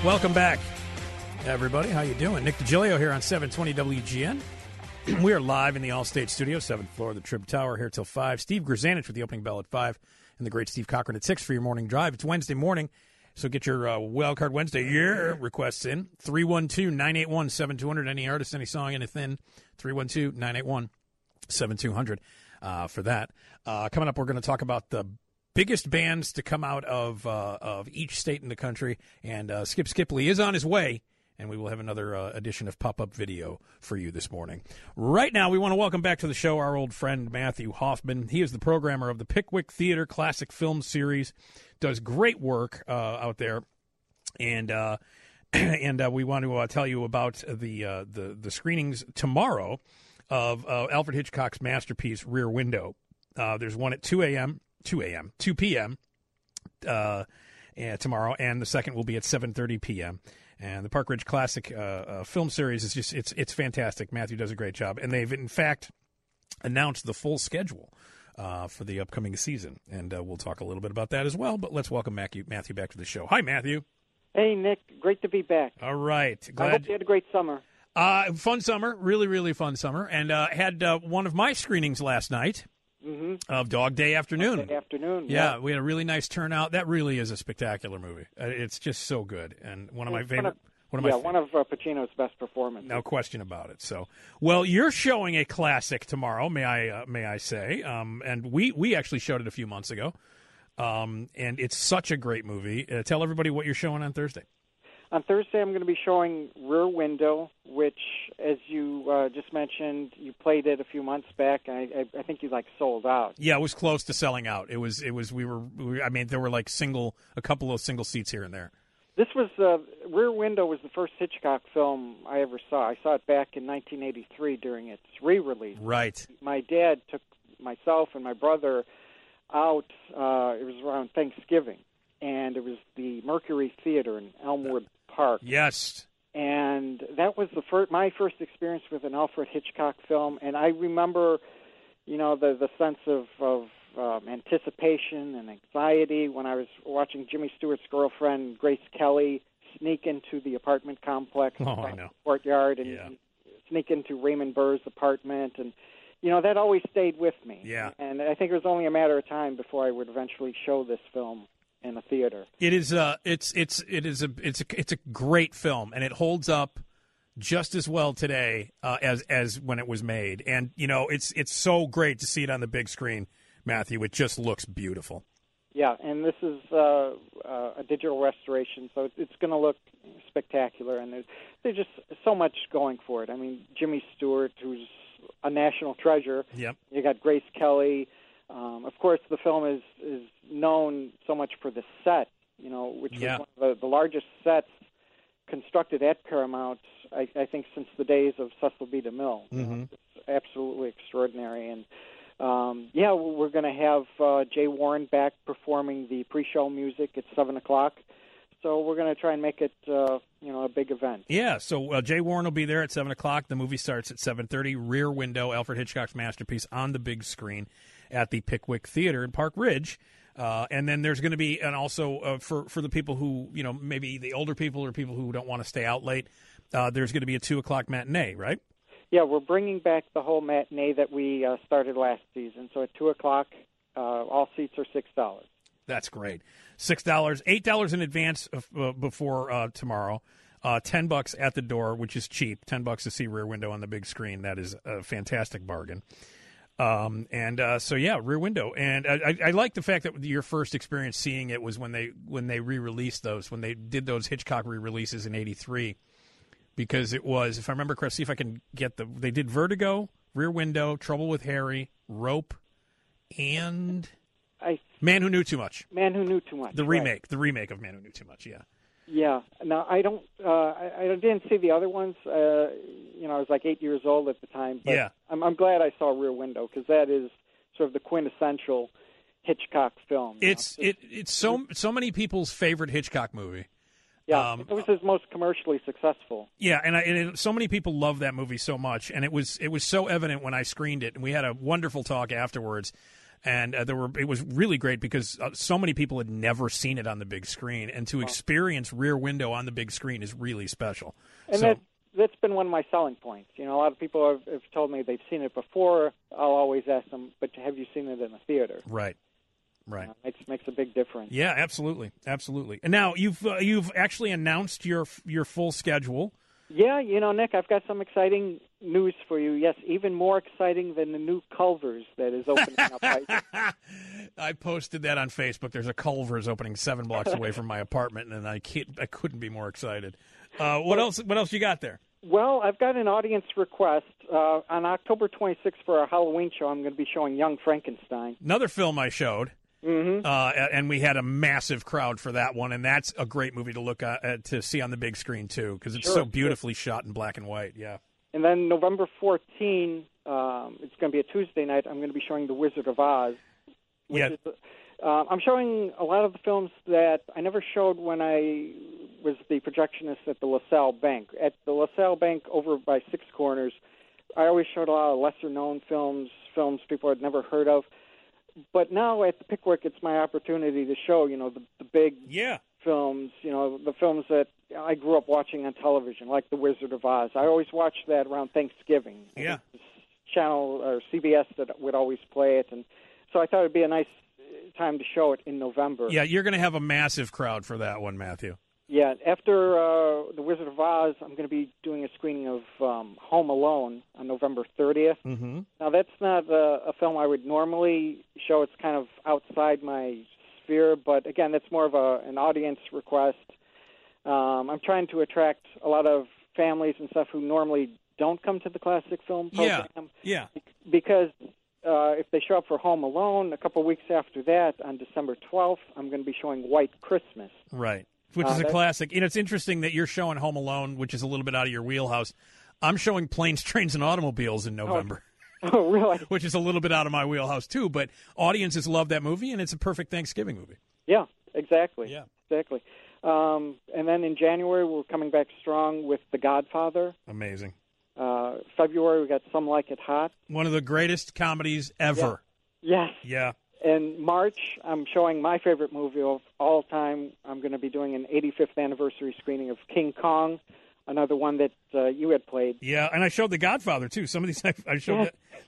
Welcome back, everybody. How you doing? Nick DiGilio here on 720 WGN. We are live in the Allstate Studio, 7th floor of the Trib Tower, here till 5. Steve Grzanich with the opening bell at 5, and the great Steve Cochran at 6 for your morning drive. It's Wednesday morning, so get your Wildcard Wednesday requests in. 312-981-7200. Any artist, any song, anything. 312-981-7200 for that. Coming up, we're going to talk about the biggest bands to come out of each state in the country, and Skip Skipley is on his way, and we will have another edition of Pop-Up Video for you this morning. Right now, we want to welcome back to the show our old friend Matthew Hoffman. He is the programmer of the Pickwick Theater Classic Film Series, does great work out there, and we want to tell you about the screenings tomorrow of Alfred Hitchcock's masterpiece, Rear Window. There's one at 2 p.m. Tomorrow, and the second will be at 7:30 p.m. And the Park Ridge Classic film series is just it's fantastic. Matthew does a great job, and they've in fact announced the full schedule for the upcoming season, and we'll talk a little bit about that as well. But let's welcome Matthew back to the show. Hi, Matthew. Hey, Nick. Great to be back. All right. Glad. I hope you had a great summer. Fun summer, really, really fun summer, and had one of my screenings last night. Mm-hmm. Of Dog Day Afternoon. Dog Day Afternoon. Yeah, we had a really nice turnout. That really is a spectacular movie. It's just so good, and one of my favorite. One of Pacino's best performances. No question about it. So, well, you're showing a classic tomorrow. May I say? And we actually showed it a few months ago, and it's such a great movie. Tell everybody what you're showing on Thursday. On Thursday, I'm going to be showing Rear Window, which, as you just mentioned, you played it a few months back, and I think you sold out. Yeah, it was close to selling out. It was. I mean, there were a couple of single seats here and there. This was Rear Window was the first Hitchcock film I ever saw. I saw it back in 1983 during its re-release. Right. My dad took myself and my brother out. It was around Thanksgiving, and it was the Mercury Theater in Elmwood Park. Yes. And that was my first experience with an Alfred Hitchcock film, and I remember, the sense of anticipation and anxiety when I was watching Jimmy Stewart's girlfriend, Grace Kelly, sneak into the apartment complex courtyard and sneak into Raymond Burr's apartment, and that always stayed with me. Yeah. And I think it was only a matter of time before I would eventually show this film in a theater. It is it's a great film, and it holds up just as well today as when it was made. And it's so great to see it on the big screen, Matthew. It just looks beautiful. Yeah, and this is a digital restoration, so it's going to look spectacular. And there's just so much going for it. I mean, Jimmy Stewart, who's a national treasure. Yep. You got Grace Kelly. Of course, the film is known so much for the set, which was one of the largest sets constructed at Paramount, I think, since the days of Cecil B. DeMille. Mm-hmm. It's absolutely extraordinary. And, we're going to have Jay Warren back performing the pre-show music at 7 o'clock. So we're going to try and make it, a big event. Yeah, so Jay Warren will be there at 7 o'clock. The movie starts at 7:30. Rear Window, Alfred Hitchcock's masterpiece, on the big screen at the Pickwick Theater in Park Ridge. And then there's going to be, and also for the people who, maybe the older people or people who don't want to stay out late, there's going to be a 2 o'clock matinee, right? Yeah, we're bringing back the whole matinee that we started last season. So at 2 o'clock, all seats are $6. That's great. $6, $8 in advance before tomorrow. $10 at the door, which is cheap. $10 to see Rear Window on the big screen. That is a fantastic bargain. Rear Window. And I like the fact that your first experience seeing it was when they re-released those, when they did those Hitchcock re-releases in '83, because it was, if I remember correctly, see if I can get they did Vertigo, Rear Window, Trouble with Harry, Rope, and Man Who Knew Too Much. Man Who Knew Too Much. The remake of Man Who Knew Too Much. Yeah. Yeah. Now I don't. I didn't see the other ones. I was like 8 years old at the time. But yeah. I'm glad I saw Rear Window, because that is sort of the quintessential Hitchcock film. It's so many people's favorite Hitchcock movie. Yeah, it was his most commercially successful. Yeah, and so many people love that movie so much, and it was so evident when I screened it, and we had a wonderful talk afterwards. And it was really great because so many people had never seen it on the big screen, and to experience Rear Window on the big screen is really special. And that's been one of my selling points. You know, a lot of people have told me they've seen it before. I'll always ask them, but have you seen it in the theater? Right. Makes a big difference. Yeah, absolutely. And now you've actually announced your full schedule. Yeah, you know, Nick, I've got some exciting news for you. Yes, even more exciting than the new Culver's that is opening up. I posted that on Facebook. There's a Culver's opening 7 blocks away from my apartment, and I couldn't be more excited. What else you got there? Well, I've got an audience request. On October 26th for our Halloween show, I'm going to be showing Young Frankenstein. Another film I showed. Mm-hmm. And we had a massive crowd for that one, and that's a great movie to look at to see on the big screen too, because it's so beautifully shot in black and white. Yeah. And then November 14, it's going to be a Tuesday night. I'm going to be showing The Wizard of Oz. I'm showing a lot of the films that I never showed when I was the projectionist at the LaSalle Bank. At the LaSalle Bank over by Six Corners, I always showed a lot of lesser-known films people had never heard of. But now at the Pickwick, it's my opportunity to show, you know, the big films, you know, the films that I grew up watching on television, like The Wizard of Oz. I always watched that around Thanksgiving. Yeah. Channel or CBS that would always play it, and so I thought it'd be a nice time to show it in November. Yeah, you're going to have a massive crowd for that one, Matthew. Yeah, after The Wizard of Oz, I'm going to be doing a screening of Home Alone on November 30th. Mm-hmm. Now, that's not a film I would normally show. It's kind of outside my sphere, but again, that's more of an audience request. I'm trying to attract a lot of families and stuff who normally don't come to the classic film program. Yeah. Because if they show up for Home Alone, a couple of weeks after that, on December 12th, I'm going to be showing White Christmas. Right. Which is a classic. You know, it's interesting that you're showing Home Alone, which is a little bit out of your wheelhouse. I'm showing Planes, Trains, and Automobiles in November. Oh, really? Which is a little bit out of my wheelhouse, too. But audiences love that movie, and it's a perfect Thanksgiving movie. Yeah, exactly. Yeah. Exactly. And then in January, we're coming back strong with The Godfather. Amazing. February, we got Some Like It Hot. One of the greatest comedies ever. Yeah. Yes. Yeah. In March, I'm showing my favorite movie of all time. I'm going to be doing an 85th anniversary screening of King Kong, another one that you had played. Yeah, and I showed The Godfather, too. Some of these I showed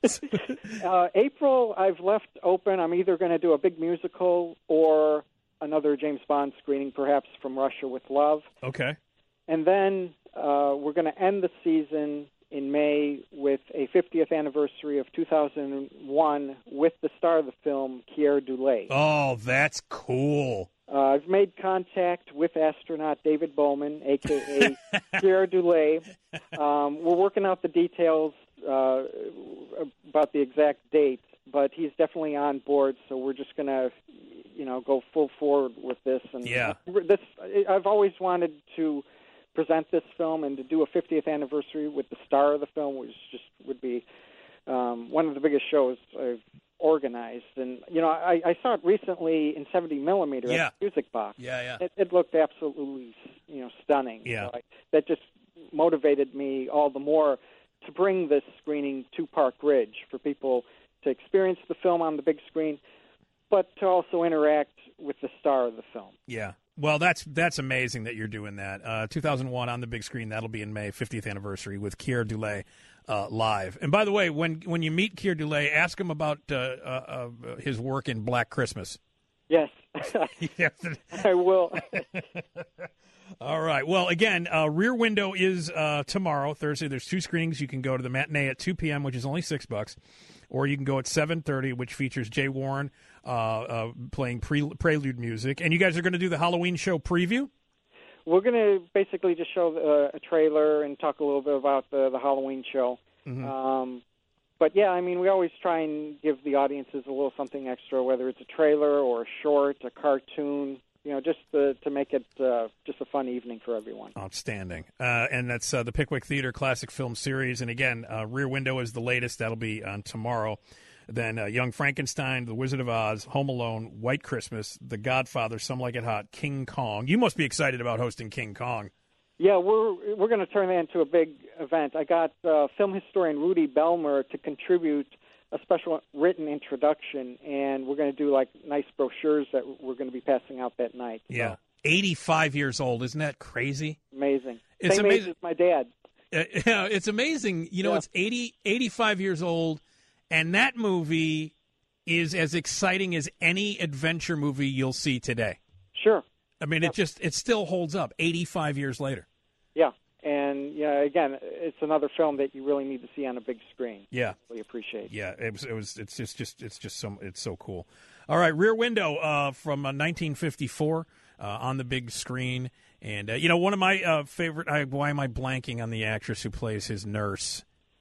that. April, I've left open. I'm either going to do a big musical or another James Bond screening, perhaps From Russia with Love. Okay. And then we're going to end the season in May with a 50th anniversary of 2001 with the star of the film, Keir Dullea. Oh, that's cool. I've made contact with astronaut David Bowman, a.k.a. Keir Dullea. We're working out the details about the exact date, but he's definitely on board, so we're just going to, go full forward with this. And I've always wanted to present this film and to do a 50th anniversary with the star of the film, which would be one of the biggest shows I've organized. And I saw it recently in 70 millimeter at the Music Box. Yeah. It looked absolutely stunning. Yeah. So that just motivated me all the more to bring this screening to Park Ridge for people to experience the film on the big screen, but to also interact with the star of the film. Yeah. Well, that's amazing that you're doing that. 2001 on the big screen. That'll be in May, 50th anniversary with Keir Dullea live. And by the way, when you meet Keir Dullea, ask him about his work in Black Christmas. Yes, I will. All right. Well, again, Rear Window is tomorrow, Thursday. There's 2 screenings. You can go to the matinee at 2 p.m., which is only $6, or you can go at 7:30, which features Jay Warren playing prelude music. And you guys are going to do the Halloween show preview? We're going to basically just show a trailer and talk a little bit about the Halloween show. Mm-hmm. But, yeah, I mean, we always try and give the audiences a little something extra, whether it's a trailer or a short, a cartoon, just to make it just a fun evening for everyone. Outstanding. And that's the Pickwick Theater Classic Film Series. And, again, Rear Window is the latest. That'll be on tomorrow. Then Young Frankenstein, The Wizard of Oz, Home Alone, White Christmas, The Godfather, Some Like It Hot, King Kong. You must be excited about hosting King Kong. Yeah, we're going to turn that into a big event. I got film historian Rudy Belmer to contribute a special written introduction, and we're going to do like nice brochures that we're going to be passing out that night. Yeah, 85 years old. Isn't that crazy? Amazing. It's Same amazing. age as my dad. Yeah, it's amazing. You know, it's 85 years old, and that movie is as exciting as any adventure movie you'll see today. Sure. I mean, it still holds up 85 years later. Yeah. And again, it's another film that you really need to see on a big screen. Yeah, really appreciate. Yeah, it's so cool. All right, Rear Window from 1954 on the big screen, and one of my favorite. Why am I blanking on the actress who plays his nurse?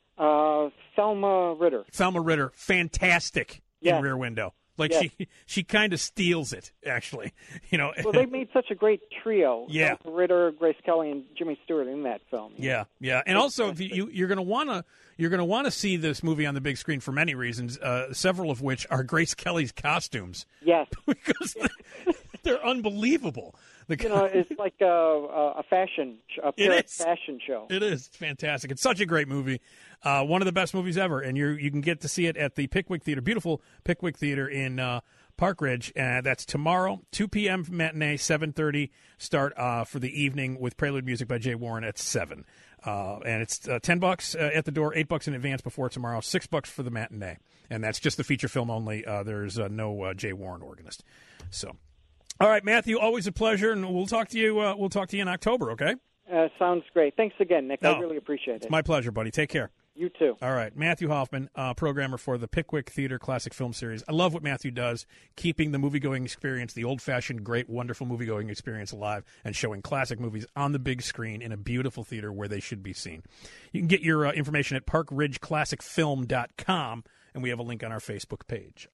Thelma Ritter. Thelma Ritter, fantastic in Rear Window. Like she kind of steals it, actually. Well, they made such a great trio. Yeah, Ritter, Grace Kelly, and Jimmy Stewart in that film. Yeah. And also, if you're going to want to see this movie on the big screen for many reasons, several of which are Grace Kelly's costumes. Yes, because they're unbelievable. It's like a fashion show. It is. It's fantastic. It's such a great movie. One of the best movies ever, and you can get to see it at the Pickwick Theater, beautiful Pickwick Theater in Park Ridge. That's tomorrow, 2 p.m. matinee, 7:30 start for the evening with Prelude music by Jay Warren at 7. And it's $10 at the door, $8 in advance before tomorrow, $6 for the matinee, and that's just the feature film only. There's no Jay Warren organist. So. All right, Matthew, always a pleasure, and we'll talk to you. We'll talk to you in October, okay? Sounds great. Thanks again, Nick. I really appreciate it. It's my pleasure, buddy. Take care. You too. All right, Matthew Hoffman, programmer for the Pickwick Theater Classic Film Series. I love what Matthew does, keeping the movie-going experience, the old-fashioned, great, wonderful movie-going experience alive, and showing classic movies on the big screen in a beautiful theater where they should be seen. You can get your information at parkridgeclassicfilm.com, and we have a link on our Facebook page.